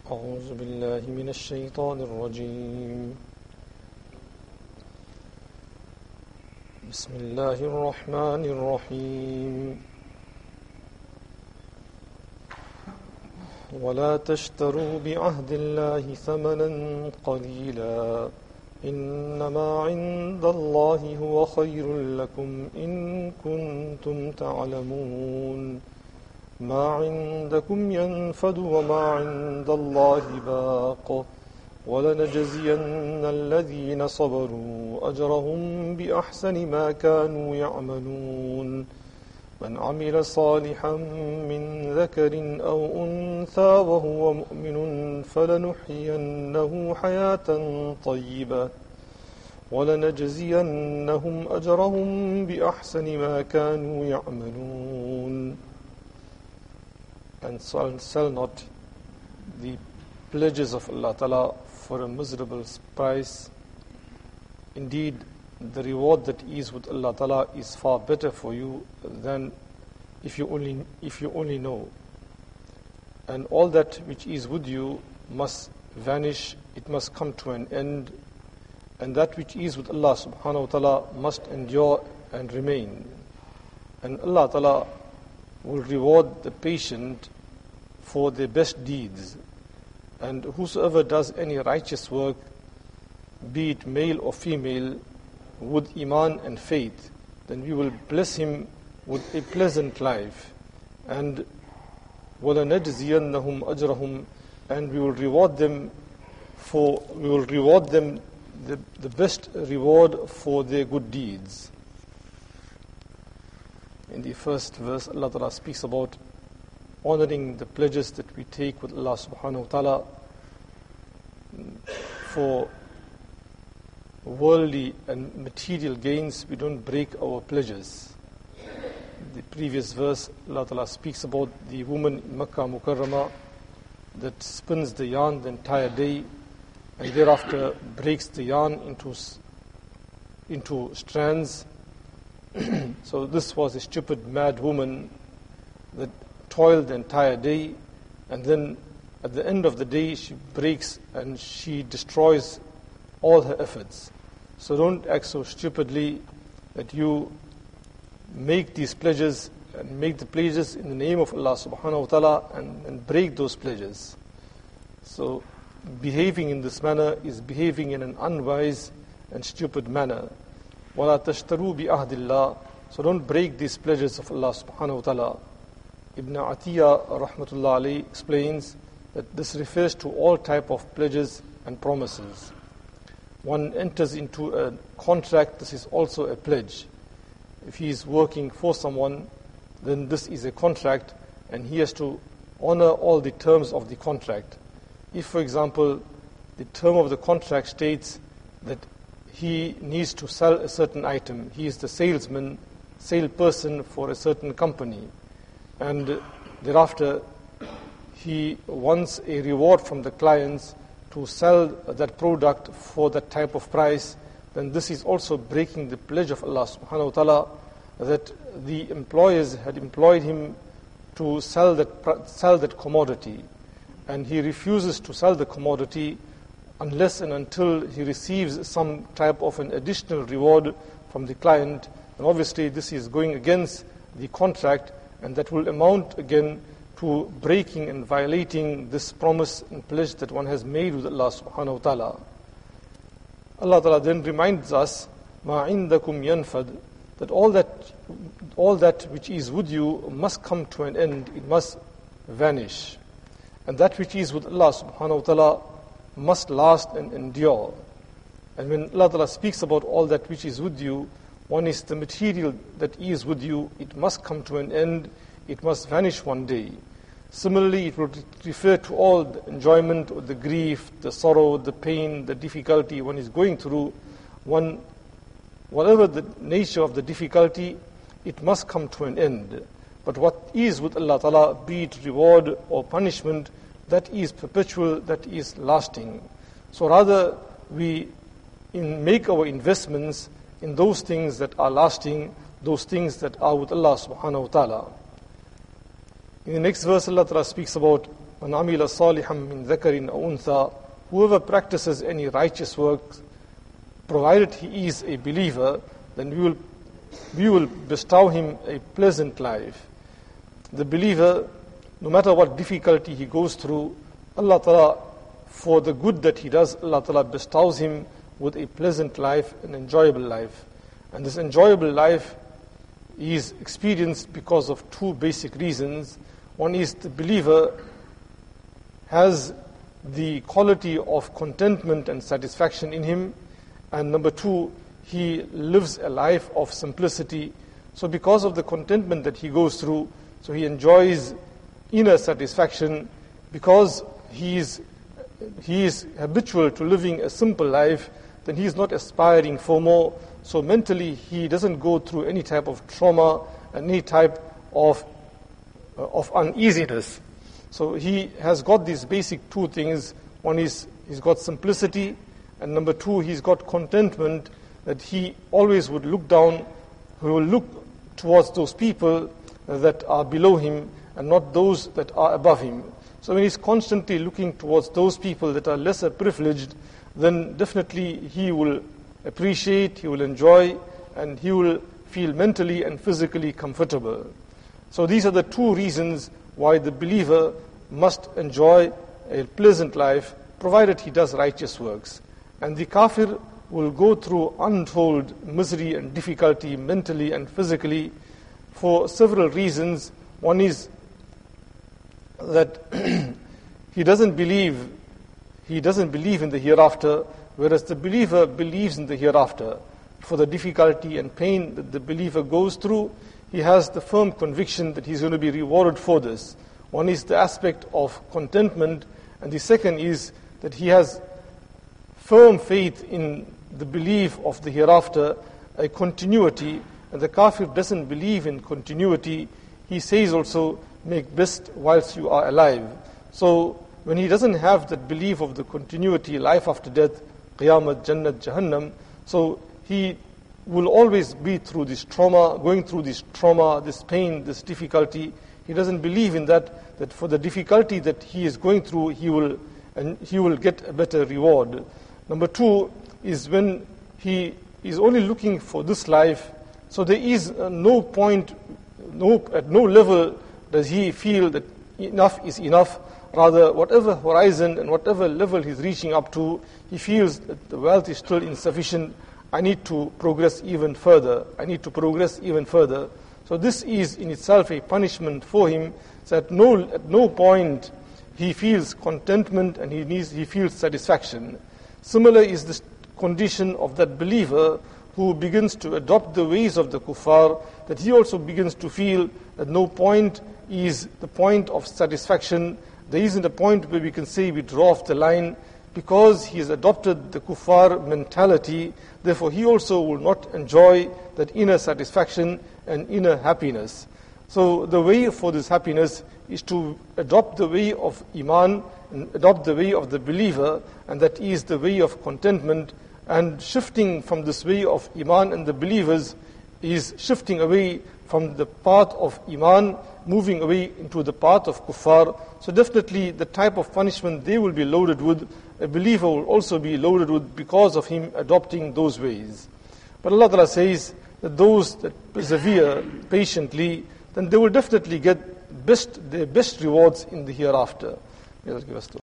أعوذ بالله من الشيطان الرجيم بسم الله الرحمن الرحيم ولا تشتروا بعهد الله ثمنا قليلا إنما عند الله هو خير لكم إن كنتم تعلمون ما عندكم ينفد وما عند الله باق ولنجزين الذين صبروا أجرهم بأحسن ما كانوا يعملون من عمل صالحا من ذكر أو أنثى وهو مؤمن فلنحيينه حياة طيبة ولنجزينهم أجرهم بأحسن ما كانوا يعملون. And sell not the pledges of Allah Ta'ala for a miserable price. Indeed, the reward that is with Allah Ta'ala is far better for you than if you only know. And all that which is with you must vanish, it must come to an end, and that which is with Allah Subhanahu wa Ta'ala must endure and remain. And Allah Ta'ala will reward the patient for their best deeds. And whosoever does any righteous work, be it male or female, with iman and faith, then we will bless him with a pleasant life. And وَلَنَجْزِيَنَّهُمْ أَجْرَهُمْ, and we will reward them the best reward for their good deeds. In the first verse, Allah Ta'ala speaks about honoring the pledges that we take with Allah Subhanahu wa Ta'ala. For worldly and material gains, we don't break our pledges. The previous verse, Allah Ta'ala speaks about the woman in Makkah Mukarramah that spins the yarn the entire day and thereafter breaks the yarn into strands. So this was a stupid, mad woman that toiled the entire day, and then at the end of the day she breaks and she destroys all her efforts. So don't act so stupidly that you make these pledges and make the pledges in the name of Allah Subhanahu wa Ta'ala and break those pledges. So behaving in this manner is behaving in an unwise and stupid manner. وَلَا تَشْتَرُوا بِعَهْدِ اللَّهِ, so don't break these pledges of Allah Subhanahu wa Ta'ala. Ibn Atiyah rahmatullah alayhi explains that this refers to all type of pledges and promises. One enters into a contract, this is also a pledge. If he is working for someone, then this is a contract and he has to honor all the terms of the contract. If, for example, the term of the contract states that he needs to sell a certain item, he is the salesperson for a certain company, and thereafter he wants a reward from the clients to sell that product for that type of price, then this is also breaking the pledge of Allah Subhanahu wa Ta'ala that the employers had employed him to sell that commodity, and he refuses to sell the commodity unless and until he receives some type of an additional reward from the client. And obviously this is going against the contract, and that will amount again to breaking and violating this promise and pledge that one has made with Allah Subhanahu wa Ta'ala. Allah Ta'ala then reminds us, مَا عِنْدَكُمْ يَنْفَدْ, that all that which is with you must come to an end, it must vanish. And that which is with Allah Subhanahu wa Ta'ala must last and endure. And when Allah Ta'ala speaks about all that which is with you, one is the material that is with you, it must come to an end, it must vanish one day. Similarly, it will refer to all the enjoyment or the grief, the sorrow, the pain, the difficulty one is going through. Whatever the nature of the difficulty, it must come to an end. But what is with Allah Ta'ala, be it reward or punishment, that is perpetual, that is lasting. So rather, we make our investments in those things that are lasting, those things that are with Allah Subhanahu wa Ta'ala. In the next verse, Allah Ta'ala speaks about مَنْ عَمِلَ صَالِحًا مِنْ ذَكَرٍ أَوْ أُنْثَى, whoever practices any righteous works, provided he is a believer, then we will bestow him a pleasant life. The believer, no matter what difficulty he goes through, Allah Ta'ala, for the good that he does, Allah Ta'ala bestows him with a pleasant life, an enjoyable life. And this enjoyable life is experienced because of two basic reasons. One is the believer has the quality of contentment and satisfaction in him, and number two, he lives a life of simplicity. So because of the contentment that he goes through, so he enjoys inner satisfaction, because he is habitual to living a simple life, then he is not aspiring for more. So mentally he doesn't go through any type of trauma, any type of uneasiness. So he has got these basic two things. One is he's got simplicity, and number two, he's got contentment, that he always would look down, he will look towards those people that are below him and not those that are above him. So when he's constantly looking towards those people that are lesser privileged, then definitely he will appreciate, he will enjoy, and he will feel mentally and physically comfortable. So these are the two reasons why the believer must enjoy a pleasant life, provided he does righteous works. And the kafir will go through untold misery and difficulty mentally and physically for several reasons. One is that he doesn't believe in the hereafter, whereas the believer believes in the hereafter. For the difficulty and pain that the believer goes through, he has the firm conviction that he's going to be rewarded for this. One is the aspect of contentment, and the second is that he has firm faith in the belief of the hereafter, a continuity, and the kafir doesn't believe in continuity. He says also, make best whilst you are alive. So when he doesn't have that belief of the continuity, life after death, Qiyamah, Jannat, Jahannam, so he will always be through this trauma, going through this trauma, this pain, this difficulty. He doesn't believe in that for the difficulty that he is going through, he will get a better reward. Number two is when he is only looking for this life, so there is no point, at no level does he feel that enough is enough. Rather, whatever horizon and whatever level he's reaching up to, he feels that the wealth is still insufficient. I need to progress even further. So this is in itself a punishment for him. So at no point he feels contentment and he feels satisfaction. Similar is the condition of that believer who begins to adopt the ways of the kuffar, that he also begins to feel that no point is the point of satisfaction. There isn't a point where we can say we draw off the line, because he has adopted the kuffar mentality. Therefore he also will not enjoy that inner satisfaction and inner happiness. So the way for this happiness is to adopt the way of Iman and adopt the way of the believer, and that is the way of contentment. And shifting from this way of Iman and the believers is shifting away from the path of Iman, moving away into the path of kuffar. So definitely the type of punishment they will be loaded with, a believer will also be loaded with because of him adopting those ways. But Allah Ta'ala says that those that persevere patiently, then they will definitely get their best rewards in the hereafter. May Allah give us